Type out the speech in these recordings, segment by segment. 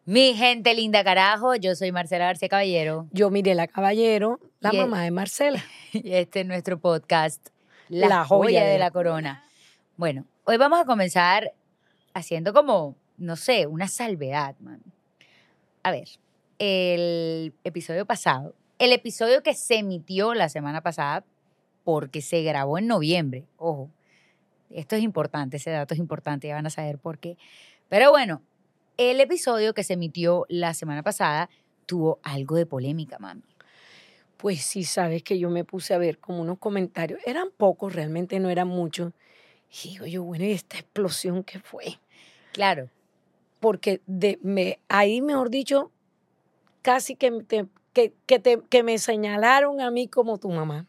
Mi gente linda carajo, yo soy Marcela García Caballero. Yo Mirela Caballero, la Y mamá de Marcela. Y este es nuestro podcast, La, La joya joya de la corona. Bueno, hoy vamos a comenzar haciendo como, no sé, una salvedad, man. A ver, el episodio pasado, el episodio que se emitió la semana pasada, porque se grabó en noviembre, ojo, esto es importante, ese dato es importante, ya van a saber por qué. Pero bueno, el episodio que se emitió la semana pasada tuvo algo de polémica, mami. Pues sí, sabes que yo me puse a ver como unos comentarios. Eran pocos, realmente no eran muchos. Y digo yo, bueno, ¿y esta explosión qué fue? Claro. Porque ahí, mejor dicho, casi que me señalaron a mí como tu mamá.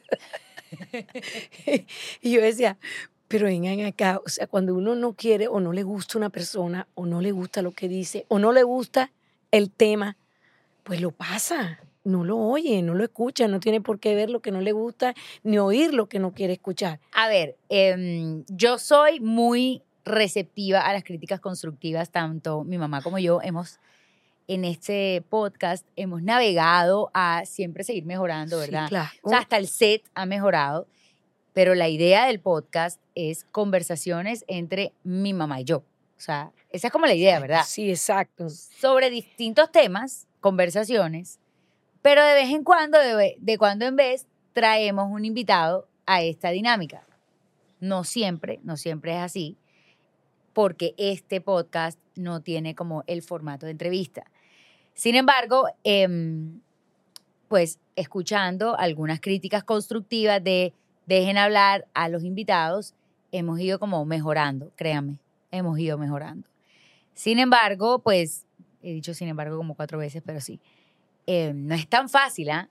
Y yo decía, pero vengan acá, o sea, cuando uno no quiere o no le gusta una persona, o no le gusta lo que dice, o no le gusta el tema, pues lo pasa, no lo oye, no lo escucha, no tiene por qué ver lo que no le gusta, ni oír lo que no quiere escuchar. A ver, yo soy muy receptiva a las críticas constructivas, tanto mi mamá como yo en este podcast hemos navegado a siempre seguir mejorando, ¿verdad? Sí, claro. O sea, hasta el set ha mejorado, pero la idea del podcast es conversaciones entre mi mamá y yo. O sea, esa es como la idea, ¿verdad? Sí, exacto. Sobre distintos temas, conversaciones, pero de vez en cuando, de cuando en vez, traemos un invitado a esta dinámica. No siempre es así, porque este podcast no tiene como el formato de entrevista. Sin embargo, pues escuchando algunas críticas constructivas de dejen hablar a los invitados, hemos ido como mejorando, créanme, hemos ido mejorando. Sin embargo, pues, he dicho sin embargo como 4 veces, pero sí, no es tan fácil, ¿ah?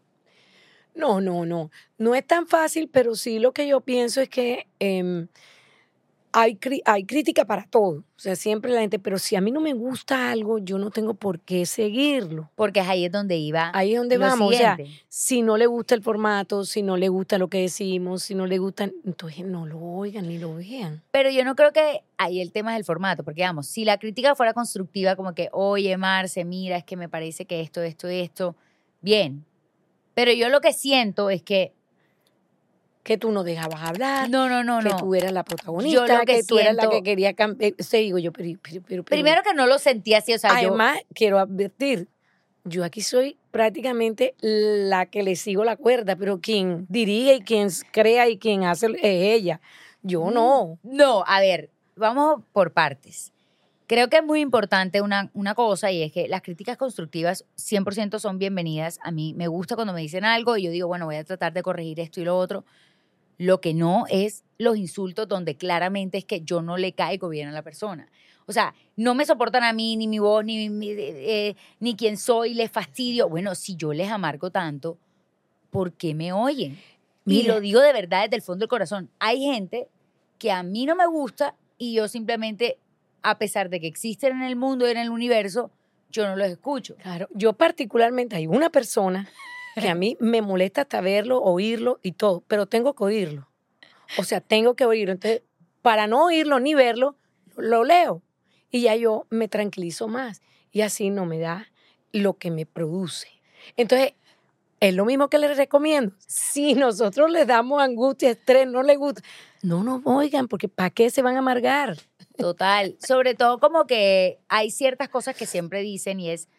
No es tan fácil, pero sí lo que yo pienso es que hay crítica para todo, o sea, siempre la gente, pero si a mí no me gusta algo, yo no tengo por qué seguirlo. Porque ahí es donde iba. Ahí es donde lo vamos, siguiente. o sea, si no le gusta el formato, si no le gusta lo que decimos, si no le gustan, entonces no lo oigan ni lo vean. Pero yo no creo que ahí el tema es el formato, porque digamos, si la crítica fuera constructiva, como que, oye, Marce, mira, es que me parece que esto, bien. Pero yo lo que siento es que Que tú no dejabas hablar, no. que tú eras la Yo protagonista, lo que que tú eras la siento, que quería cambiar. Digo yo, pero. primero que no lo sentía así, o sea, Además, quiero advertir, yo aquí soy prácticamente la que le sigo la cuerda, pero quien dirige y quien crea y quien hace es ella. Yo no. No, a ver, vamos por partes. Creo que es muy importante una cosa, y es que las críticas constructivas 100% son bienvenidas. A mí me gusta cuando me dicen algo y yo digo, bueno, voy a tratar de corregir esto y lo otro. Lo que no es los insultos donde claramente es que yo no le caigo bien a la persona. O sea, no me soportan a mí, ni mi voz, ni quién soy, les fastidio. Bueno, si yo les amargo tanto, ¿por qué me oyen? Y Mira. lo digo de verdad desde el fondo del corazón. Hay gente que a mí no me gusta y yo simplemente, a pesar de que existen en el mundo y en el universo, yo no los escucho. Claro, yo particularmente hay una persona que a mí me molesta hasta verlo, oírlo y todo, pero tengo que oírlo. O sea, tengo que oírlo. Entonces, para no oírlo ni verlo, lo leo. Y ya yo me tranquilizo más. Y así no me da lo que me produce. Entonces, es lo mismo que les recomiendo. Si nosotros les damos angustia, estrés, no les gusta, no nos oigan, porque ¿para qué se van a amargar? Total. Sobre todo como que hay ciertas cosas que siempre dicen y es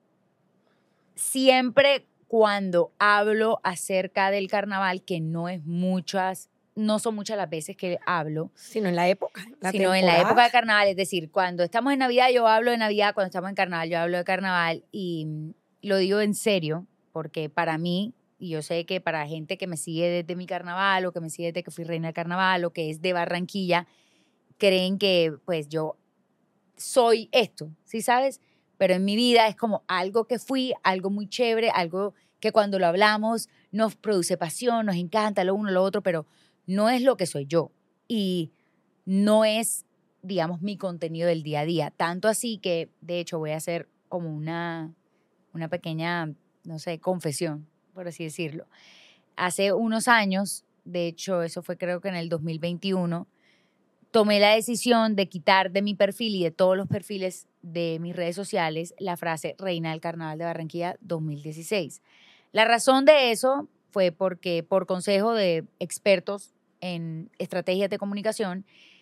siempre cuando hablo acerca del carnaval, que no son muchas las veces que hablo, Sino en la época, sino en la época de carnaval, es decir, cuando estamos en Navidad yo hablo de Navidad, cuando estamos en carnaval yo hablo de carnaval y lo digo en serio, porque para mí, y yo sé que para gente que me sigue desde mi carnaval o que me sigue desde que fui reina del carnaval o que es de Barranquilla, creen que pues yo soy esto, ¿sí sabes? Pero en mi vida es como algo que fui, algo muy chévere, algo que cuando lo hablamos nos produce pasión, nos encanta lo uno, lo otro, pero no es lo que soy yo y no es, digamos, mi contenido del día a día. Tanto así que, de hecho, voy a hacer como una pequeña, no sé, confesión, por así decirlo. Hace unos años, de hecho, eso fue creo que en el 2021, tomé la decisión de quitar de mi perfil y de todos los perfiles de mis redes sociales la frase Reina del Carnaval de Barranquilla 2016. La razón de eso fue porque por consejo de expertos en estrategias de comunicación,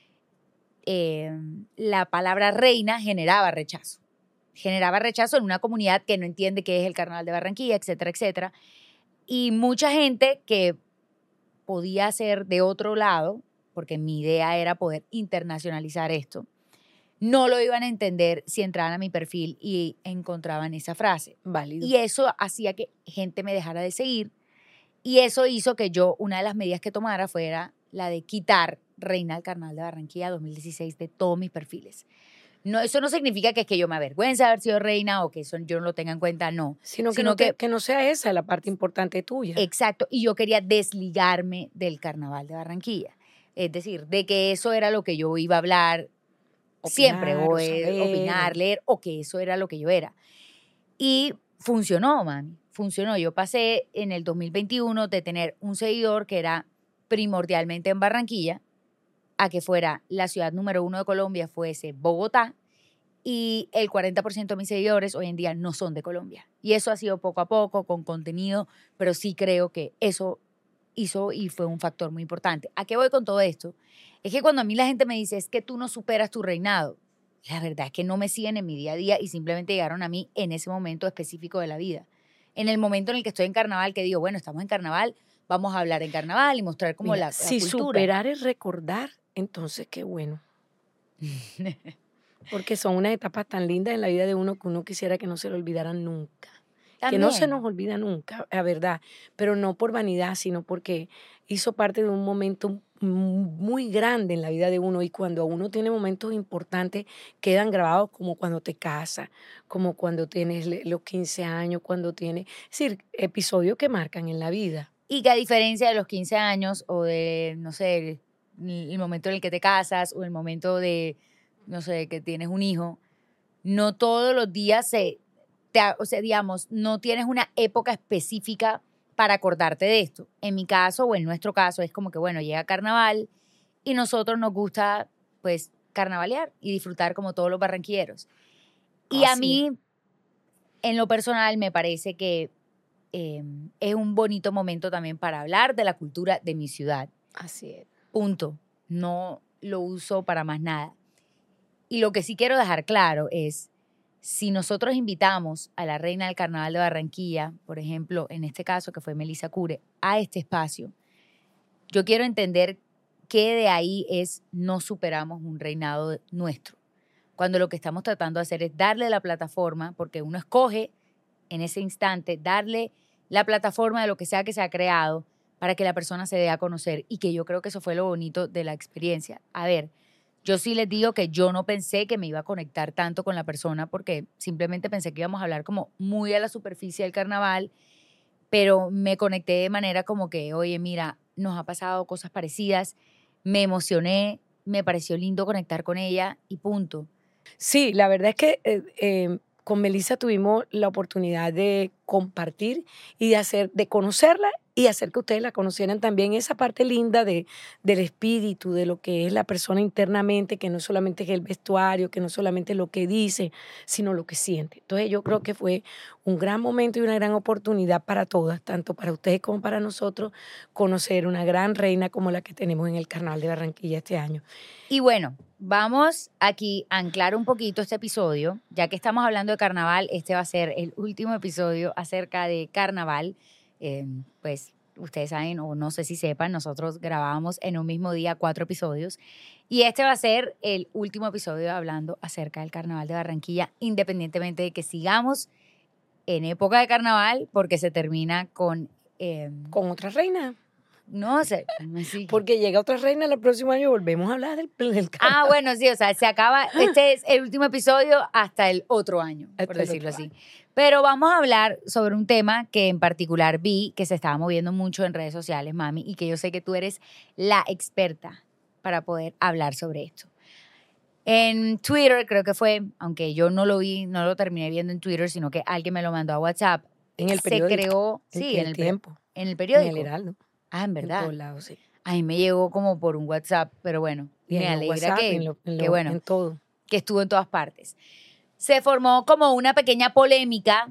la palabra reina generaba rechazo. Generaba rechazo en una comunidad que no entiende qué es el Carnaval de Barranquilla, etcétera, etcétera. Y mucha gente que podía ser de otro lado, porque mi idea era poder internacionalizar esto, no lo iban a entender si entraban a mi perfil y encontraban esa frase. Válido. Y eso hacía que gente me dejara de seguir. Y eso hizo que yo, una de las medidas que tomara fuera la de quitar Reina del Carnaval de Barranquilla 2016 de todos mis perfiles. No, eso no significa que es que yo me avergüence de haber sido reina o que eso yo no lo tenga en cuenta, no. Sino que no sea esa la parte importante tuya. Exacto, y yo quería desligarme del Carnaval de Barranquilla. Es decir, de que eso era lo que yo iba a hablar siempre, o opinar, leer, o que eso era lo que yo era. Y funcionó, mami, funcionó. Yo pasé en el 2021 de tener un seguidor que era primordialmente en Barranquilla, a que fuera la ciudad número 1 de Colombia, fuese Bogotá, y el 40% de mis seguidores hoy en día no son de Colombia. Y eso ha sido poco a poco, con contenido, pero sí creo que eso hizo y fue un factor muy importante. ¿A qué voy con todo esto? Es que cuando a mí la gente me dice, es que tú no superas tu reinado, la verdad es que no me siguen en mi día a día y simplemente llegaron a mí en ese momento específico de la vida. En el momento en el que estoy en carnaval, que digo, bueno, estamos en carnaval, vamos a hablar en carnaval y mostrar como la si cultura. superar es recordar, entonces qué bueno. Porque son unas etapas tan lindas en la vida de uno que uno quisiera que no se lo olvidaran nunca. También. Que no se nos olvida nunca, la verdad, pero no por vanidad, sino porque hizo parte de un momento muy grande en la vida de uno, y cuando uno tiene momentos importantes quedan grabados, como cuando te casas, como cuando tienes los 15 años, cuando tienes, es decir, episodios que marcan en la vida. Y que a diferencia de los 15 años o de, no sé, el momento en el que te casas o el momento de, no sé, que tienes un hijo, no todos los días o sea, digamos, no tienes una época específica para acordarte de esto. En mi caso o en nuestro caso es como que, bueno, llega carnaval y nosotros nos gusta, pues, carnavalear y disfrutar como todos los barranquilleros. Y a mí, en lo personal, me parece que es un bonito momento también para hablar de la cultura de mi ciudad. Así es. Punto. No lo uso para más nada. Y lo que sí quiero dejar claro es, si nosotros invitamos a la reina del Carnaval de Barranquilla, por ejemplo, en este caso que fue Melissa Cure, a este espacio, yo quiero entender que de ahí no superamos un reinado nuestro. Cuando lo que estamos tratando de hacer es darle la plataforma, porque uno escoge en ese instante darle la plataforma de lo que sea que se ha creado para que la persona se dé a conocer, y que yo creo que eso fue lo bonito de la experiencia. A ver, yo sí les digo que yo no pensé que me iba a conectar tanto con la persona, porque simplemente pensé que íbamos a hablar como muy a la superficie del carnaval, pero me conecté de manera como que, oye, mira, nos ha pasado cosas parecidas, me emocioné, me pareció lindo conectar con ella y punto. Sí, la verdad es que con Melissa tuvimos la oportunidad de compartir y de conocerla y hacer que ustedes la conocieran también, esa parte linda del espíritu, de lo que es la persona internamente, que no solamente es el vestuario, que no solamente lo que dice, sino lo que siente. Entonces yo creo que fue un gran momento y una gran oportunidad para todas, tanto para ustedes como para nosotros, conocer una gran reina como la que tenemos en el Carnaval de Barranquilla este año. Y bueno, vamos aquí a anclar un poquito este episodio, ya que estamos hablando de carnaval. Este va a ser el último episodio acerca de carnaval. Pues ustedes saben, o no sé si sepan, nosotros grabábamos en un mismo día 4 episodios, y este va a ser el último episodio hablando acerca del Carnaval de Barranquilla, independientemente de que sigamos en época de carnaval, porque se termina con otra reina. No sé, sí. Porque llega otra reina el próximo año y volvemos a hablar del carnaval. Ah, bueno, sí, o sea, se acaba, este es el último episodio hasta el otro año, por decirlo así. Pero vamos a hablar sobre un tema que en particular vi que se estaba moviendo mucho en redes sociales, mami, y que yo sé que tú eres la experta para poder hablar sobre esto. En Twitter, creo que fue, aunque yo no lo vi, no lo terminé viendo en Twitter, sino que alguien me lo mandó a WhatsApp. En el periódico. Se creó, sí, en el tiempo. En el periódico. En el Heraldo. Ah, en verdad. En todos lados, sí. A mí me llegó como por un WhatsApp, pero bueno, y me alegra WhatsApp, que bueno, en todo. Que estuvo en todas partes. se formó como una pequeña polémica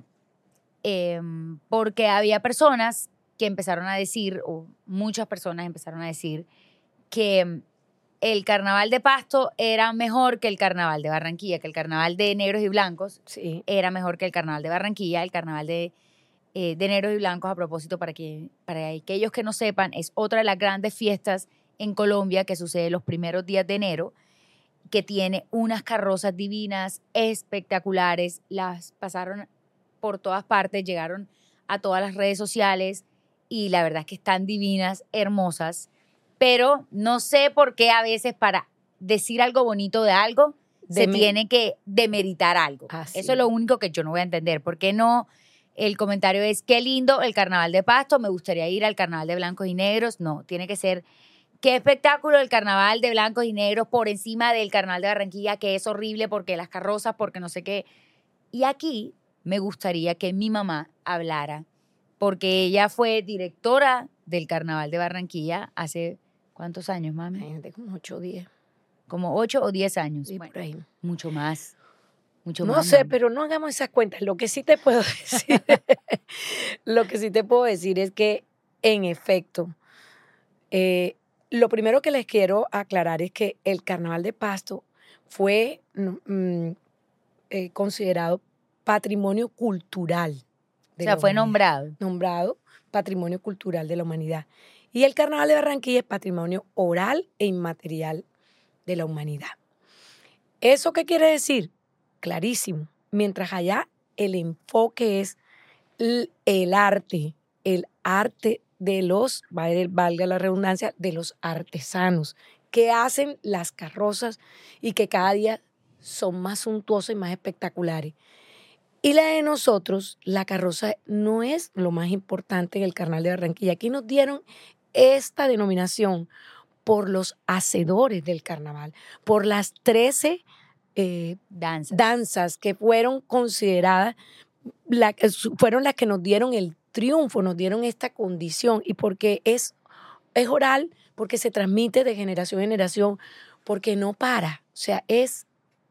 porque había personas que empezaron a decir, o muchas personas empezaron a decir, que el carnaval de Pasto era mejor que el carnaval de Barranquilla, que el carnaval de negros y blancos Sí. era mejor que el carnaval de Barranquilla. El carnaval de negros y blancos, a propósito, para aquellos que no sepan, es otra de las grandes fiestas en Colombia que sucede los primeros días de enero, que tiene unas carrozas divinas, espectaculares, las pasaron por todas partes, llegaron a todas las redes sociales y la verdad es que están divinas, hermosas, pero no sé por qué a veces para decir algo bonito de algo se tiene que demeritar algo. Así. Eso es lo único que yo no voy a entender. ¿Por qué no? El comentario es, qué lindo el carnaval de Pasto, me gustaría ir al carnaval de blancos y negros. No, tiene que ser, qué espectáculo el carnaval de blancos y negros por encima del carnaval de Barranquilla, que es horrible porque las carrozas, porque no sé qué. Y aquí me gustaría que mi mamá hablara, porque ella fue directora del carnaval de Barranquilla hace, ¿cuántos años, mami? Imagínate, como 8 o 10. Como 8 o 10 años. Sí, Bueno, por ahí. mucho más. Mucho No más, sé, mami. pero no hagamos esas cuentas. Lo que sí te puedo decir, lo que sí te puedo decir es que, en efecto, lo primero que les quiero aclarar es que el Carnaval de Pasto fue considerado patrimonio cultural O de sea, la fue humanidad. nombrado. Nombrado patrimonio cultural de la humanidad. Y el Carnaval de Barranquilla es patrimonio oral e inmaterial de la humanidad. ¿Eso qué quiere decir? Clarísimo. Mientras allá el enfoque es el arte de los, valga la redundancia, de los artesanos que hacen las carrozas y que cada día son más suntuosas y más espectaculares. Y la de nosotros, la carroza no es lo más importante en el Carnaval de Barranquilla. Aquí nos dieron esta denominación por los hacedores del carnaval, por las 13 danzas que fueron consideradas, fueron las que nos dieron el triunfo, nos dieron esta condición, y porque es oral, porque se transmite de generación en generación, porque no para, o sea, es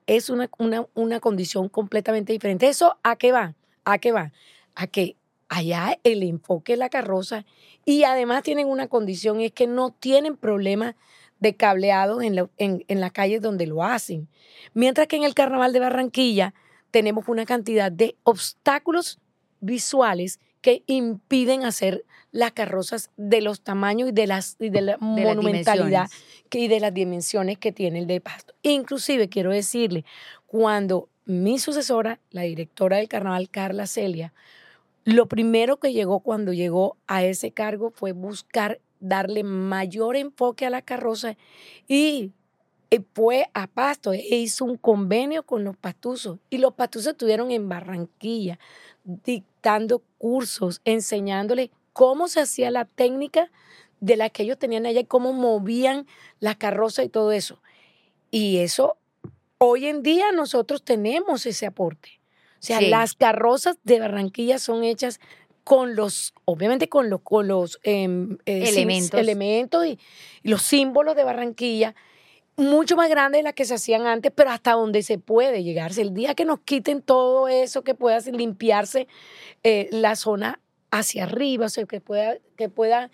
una condición completamente diferente. ¿Eso a qué va? ¿A qué va? A que allá el enfoque de la carroza, y además tienen una condición, es que no tienen problemas de cableado en las calles donde lo hacen. Mientras que en el Carnaval de Barranquilla tenemos una cantidad de obstáculos visuales que impiden hacer las carrozas de los tamaños y de la monumentalidad y de las dimensiones que tiene el de Pasto. Inclusive, quiero decirle, cuando mi sucesora, la directora del carnaval, Carla Celia, lo primero que llegó cuando llegó a ese cargo fue buscar darle mayor enfoque a la carroza y fue a Pasto e hizo un convenio con los pastuzos, y los pastuzos estuvieron en Barranquilla dictando cursos, enseñándoles cómo se hacía la técnica de la que ellos tenían allá y cómo movían la carroza y todo eso. Y eso, hoy en día nosotros tenemos ese aporte. O sea, Sí. Las carrozas de Barranquilla son hechas obviamente con los elementos y los símbolos de Barranquilla, mucho más grandes de las que se hacían antes, pero hasta donde se puede llegarse. El día que nos quiten todo eso, que pueda limpiarse la zona hacia arriba, o sea, que puedan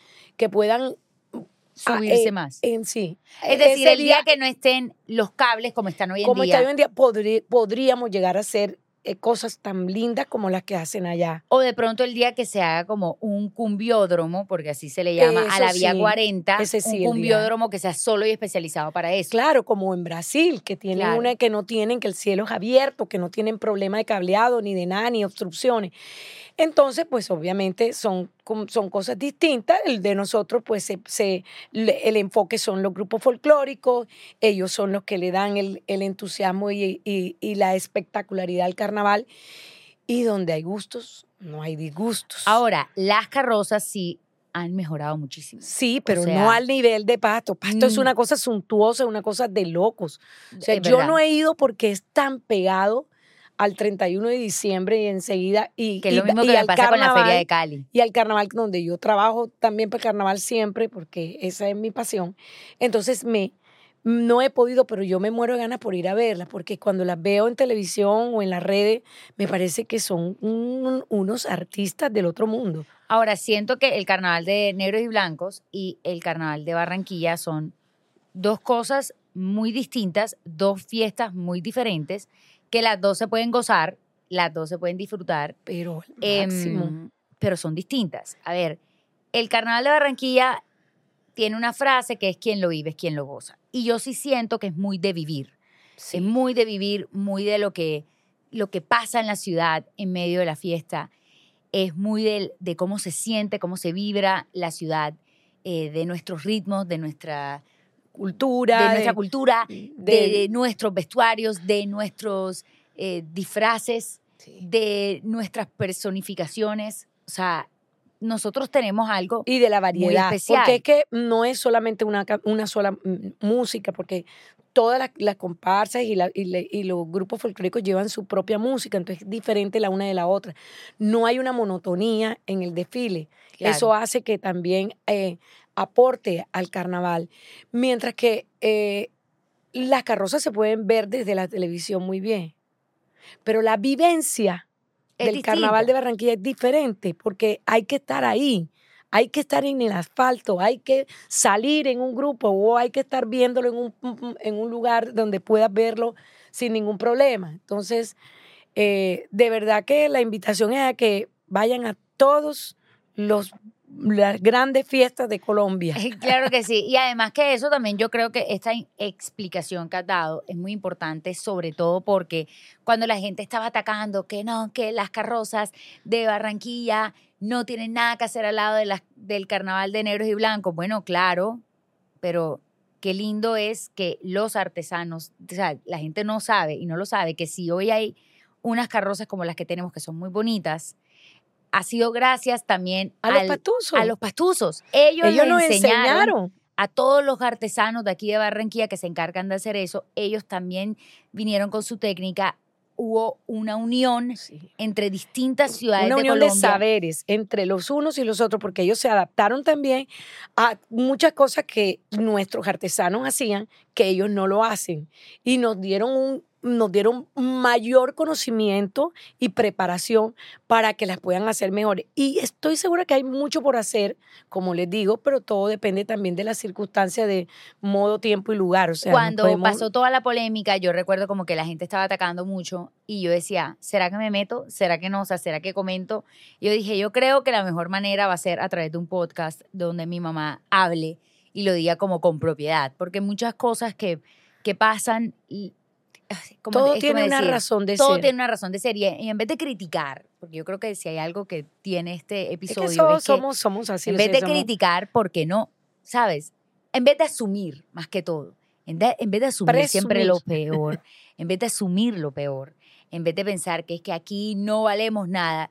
subirse más. en sí. Es decir, Ese el día que no estén los cables como están hoy en como día. está hoy en día, podríamos llegar a hacer cosas tan lindas como las que hacen allá. O de pronto el día que se haga como un cumbiódromo, porque así se le llama, a la Vía 40, ese sí, un cumbiódromo que sea solo y especializado para eso. Claro, como en Brasil, que tienen Claro. que no tienen, que el cielo es abierto, que no tienen problema de cableado, ni de nada, ni obstrucciones. Entonces, pues obviamente son cosas distintas. El de nosotros, pues el enfoque son los grupos folclóricos, ellos son los que le dan el entusiasmo y la espectacularidad al carnaval. Y donde hay gustos, no hay disgustos. Ahora, las carrozas sí han mejorado muchísimo. Sí, pero O sea, no al nivel de Pasto. Pasto es una cosa suntuosa, una cosa de locos. O sea, es yo verdad. no he ido porque es tan pegado al 31 de diciembre y enseguida. Que es lo mismo que me pasa con la Feria de Cali. Y al carnaval, donde yo trabajo también para carnaval siempre, porque esa es mi pasión. Entonces no he podido, pero yo me muero de ganas por ir a verlas, porque cuando las veo en televisión o en las redes, me parece que son unos artistas del otro mundo. Ahora, siento que el carnaval de negros y blancos y el carnaval de Barranquilla son dos cosas muy distintas, dos fiestas muy diferentes, que las dos se pueden gozar, las dos se pueden disfrutar, Pero al máximo. pero son distintas. A ver, el carnaval de Barranquilla tiene una frase que es quien lo vive es quien lo goza. Y yo sí siento que es muy de vivir. Sí. Es muy de vivir, muy de lo que pasa en la ciudad en medio de la fiesta. Es muy de cómo se siente, cómo se vibra la ciudad, de nuestros ritmos, de nuestra cultura, de nuestros vestuarios, de nuestros disfraces, sí, de nuestras personificaciones. O sea, nosotros tenemos algo y de la variedad, muy especial. porque es que no es solamente una sola música, porque todas las comparsas y los grupos folclóricos llevan su propia música, entonces es diferente la una de la otra. No hay una monotonía en el desfile. Claro. Eso hace que también aporte al carnaval. Mientras que las carrozas se pueden ver desde la televisión muy bien, pero la vivencia del carnaval de Barranquilla es diferente porque hay que estar ahí, hay que estar en el asfalto, hay que salir en un grupo o hay que estar viéndolo en un lugar donde puedas verlo sin ningún problema. Entonces, de verdad que la invitación es a que vayan a todas las grandes fiestas de Colombia. Claro que sí. Y además que eso también yo creo que esta explicación que has dado es muy importante, sobre todo porque cuando la gente estaba atacando que no, que las carrozas de Barranquilla no tienen nada que hacer al lado del carnaval de negros y blancos. Bueno, claro, pero qué lindo es que los artesanos, o sea, la gente no sabe y no lo sabe, que si hoy hay unas carrozas como las que tenemos que son muy bonitas, ha sido gracias también a los pastuzos. Ellos nos enseñaron a todos los artesanos de aquí de Barranquilla que se encargan de hacer eso. Ellos también vinieron con su técnica. Hubo una unión entre distintas ciudades de Colombia. Una unión de saberes entre los unos y los otros, porque ellos se adaptaron también a muchas cosas que nuestros artesanos hacían, que ellos no lo hacen. Y nos dieron mayor conocimiento y preparación para que las puedan hacer mejores. Y estoy segura que hay mucho por hacer, como les digo, pero todo depende también de las circunstancias de modo, tiempo y lugar. O sea, cuando pasó toda la polémica, yo recuerdo como que la gente estaba atacando mucho y yo decía, ¿será que me meto? ¿Será que no? O sea, ¿será que comento? Y yo dije, yo creo que la mejor manera va a ser a través de un podcast donde mi mamá hable y lo diga como con propiedad, porque muchas cosas que pasan... Todo tiene una razón de ser. Todo tiene una razón de ser. Y en vez de criticar, porque yo creo que si hay algo que tiene este episodio. Es que somos así. En vez de criticar, ¿por qué no? ¿Sabes? En vez de asumir, más que todo. En vez de asumir siempre lo peor. En vez de asumir lo peor. En vez de pensar que es que aquí no valemos nada.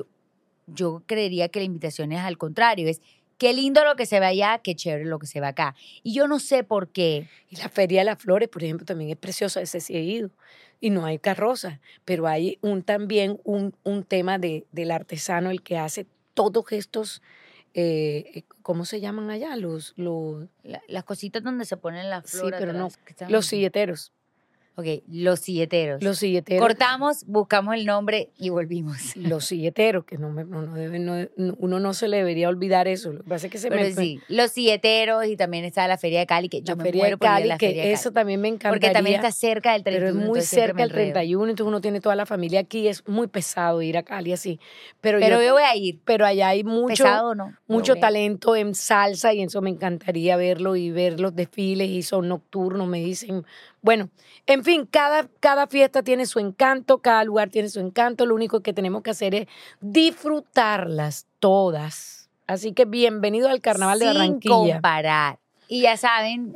Yo creería que la invitación es al contrario. Es qué lindo lo que se ve allá, qué chévere lo que se ve acá. Y yo no sé por qué. Y la Feria de las Flores, por ejemplo, también es preciosa, ese sí he ido. Y no hay carroza, pero hay también un tema del artesano, el que hace todos estos, ¿cómo se llaman allá? Las cositas donde se ponen las flores. Sí, pero no, los silleteros. Ok, los silleteros. Los silleteros. Cortamos, buscamos el nombre y volvimos. Los silleteros, que uno no se le debería olvidar eso. Lo que pasa es que sí, los silleteros y también está la Feria de Cali, que yo me muero por ir a la Feria de Cali. Eso también me encantaría. Porque también está cerca del 31. Pero es muy cerca del 31, entonces uno tiene toda la familia aquí. Es muy pesado ir a Cali así. Pero yo voy a ir. Pero allá hay mucho, pesado, ¿no? mucho talento en salsa y eso me encantaría verlo y ver los desfiles y son nocturnos, me dicen. Bueno, en fin, cada fiesta tiene su encanto, cada lugar tiene su encanto. Lo único que tenemos que hacer es disfrutarlas todas. Así que bienvenido al Carnaval de Barranquilla. Sin comparar. Y ya saben,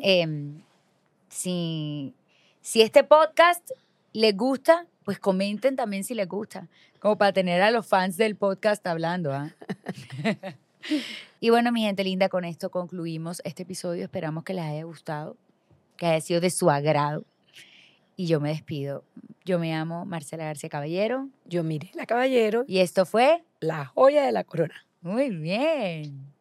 si este podcast les gusta, pues comenten también si les gusta, como para tener a los fans del podcast hablando. Y bueno, mi gente linda, con esto concluimos este episodio. Esperamos que les haya gustado, que haya sido de su agrado. Y yo me despido. Yo me llamo Marcela García Caballero. Yo Mirela Caballero. Y esto fue La Joya de la Corona. Muy bien.